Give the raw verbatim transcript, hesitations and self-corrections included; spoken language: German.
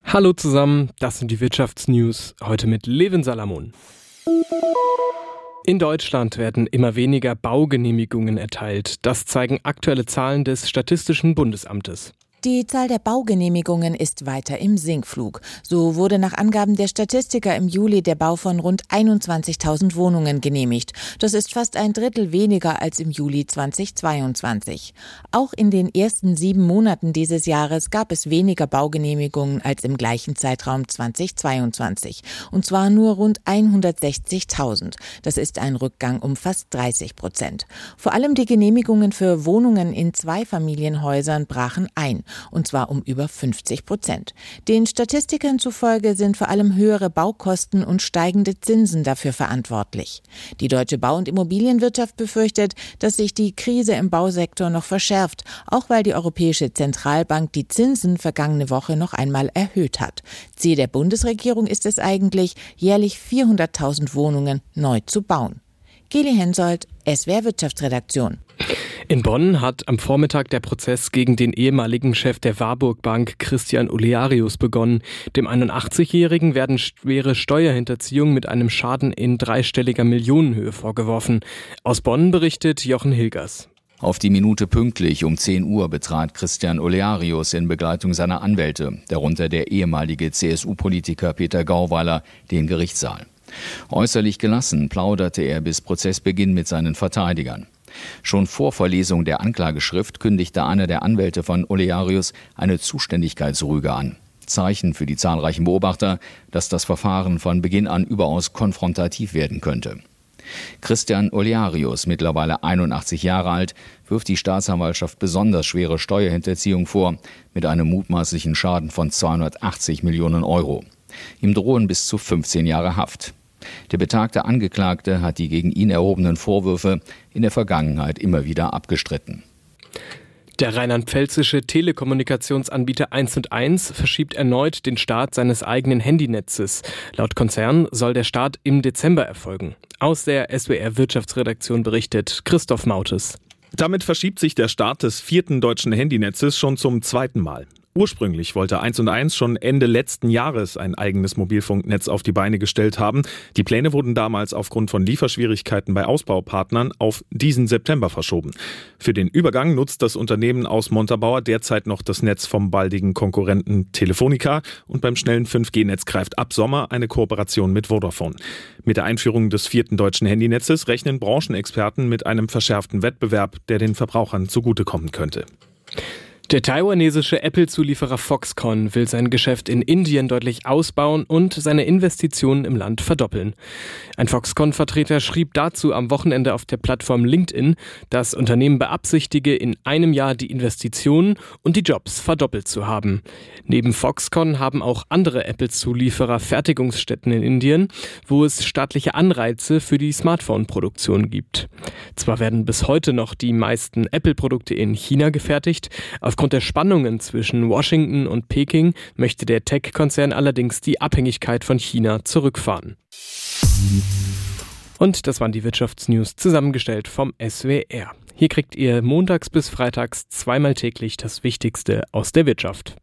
Hallo zusammen, das sind die Wirtschaftsnews, heute mit Levin Salamon. In Deutschland werden immer weniger Baugenehmigungen erteilt. Das zeigen aktuelle Zahlen des Statistischen Bundesamtes. Die Zahl der Baugenehmigungen ist weiter im Sinkflug. So wurde nach Angaben der Statistiker im Juli der Bau von rund einundzwanzigtausend Wohnungen genehmigt. Das ist fast ein Drittel weniger als im Juli zweitausendzweiundzwanzig. Auch in den ersten sieben Monaten dieses Jahres gab es weniger Baugenehmigungen als im gleichen Zeitraum zweitausendzweiundzwanzig. Und zwar nur rund hundertsechzigtausend. Das ist ein Rückgang um fast dreißig Prozent. Vor allem die Genehmigungen für Wohnungen in Zweifamilienhäusern brachen ein. Und zwar um über fünfzig Prozent. Den Statistikern zufolge sind vor allem höhere Baukosten und steigende Zinsen dafür verantwortlich. Die deutsche Bau- und Immobilienwirtschaft befürchtet, dass sich die Krise im Bausektor noch verschärft, auch weil die Europäische Zentralbank die Zinsen vergangene Woche noch einmal erhöht hat. Ziel der Bundesregierung ist es eigentlich, jährlich vierhunderttausend Wohnungen neu zu bauen. Geli Hensoldt, S W R Wirtschaftsredaktion. In Bonn hat am Vormittag der Prozess gegen den ehemaligen Chef der Warburg Bank, Christian Olearius, begonnen. Dem einundachtzigjährigen werden schwere Steuerhinterziehung mit einem Schaden in dreistelliger Millionenhöhe vorgeworfen. Aus Bonn berichtet Jochen Hilgers. Auf die Minute pünktlich um zehn Uhr betrat Christian Olearius in Begleitung seiner Anwälte, darunter der ehemalige C S U-Politiker Peter Gauweiler, den Gerichtssaal. Äußerlich gelassen plauderte er bis Prozessbeginn mit seinen Verteidigern. Schon vor Verlesung der Anklageschrift kündigte einer der Anwälte von Olearius eine Zuständigkeitsrüge an. Zeichen für die zahlreichen Beobachter, dass das Verfahren von Beginn an überaus konfrontativ werden könnte. Christian Olearius, mittlerweile einundachtzig Jahre alt, wirft die Staatsanwaltschaft besonders schwere Steuerhinterziehung vor, mit einem mutmaßlichen Schaden von zweihundertachtzig Millionen Euro. Ihm drohen bis zu fünfzehn Jahre Haft. Der betagte Angeklagte hat die gegen ihn erhobenen Vorwürfe in der Vergangenheit immer wieder abgestritten. Der rheinland-pfälzische Telekommunikationsanbieter eins und eins verschiebt erneut den Start seines eigenen Handynetzes. Laut Konzern soll der Start im Dezember erfolgen. Aus der S W R Wirtschaftsredaktion berichtet Christoph Mautes. Damit verschiebt sich der Start des vierten deutschen Handynetzes schon zum zweiten Mal. Ursprünglich wollte eins und eins schon Ende letzten Jahres ein eigenes Mobilfunknetz auf die Beine gestellt haben. Die Pläne wurden damals aufgrund von Lieferschwierigkeiten bei Ausbaupartnern auf diesen September verschoben. Für den Übergang nutzt das Unternehmen aus Montabaur derzeit noch das Netz vom baldigen Konkurrenten Telefonica und beim schnellen fünf G Netz greift ab Sommer eine Kooperation mit Vodafone. Mit der Einführung des vierten deutschen Handynetzes rechnen Branchenexperten mit einem verschärften Wettbewerb, der den Verbrauchern zugutekommen könnte. Der taiwanesische Apple-Zulieferer Foxconn will sein Geschäft in Indien deutlich ausbauen und seine Investitionen im Land verdoppeln. Ein Foxconn-Vertreter schrieb dazu am Wochenende auf der Plattform LinkedIn, das Unternehmen beabsichtige, in einem Jahr die Investitionen und die Jobs verdoppelt zu haben. Neben Foxconn haben auch andere Apple-Zulieferer Fertigungsstätten in Indien, wo es staatliche Anreize für die Smartphone-Produktion gibt. Zwar werden bis heute noch die meisten Apple-Produkte in China gefertigt, aufgrund der Spannungen zwischen Washington und Peking möchte der Tech-Konzern allerdings die Abhängigkeit von China zurückfahren. Und das waren die Wirtschaftsnews, zusammengestellt vom S W R. Hier kriegt ihr montags bis freitags zweimal täglich das Wichtigste aus der Wirtschaft.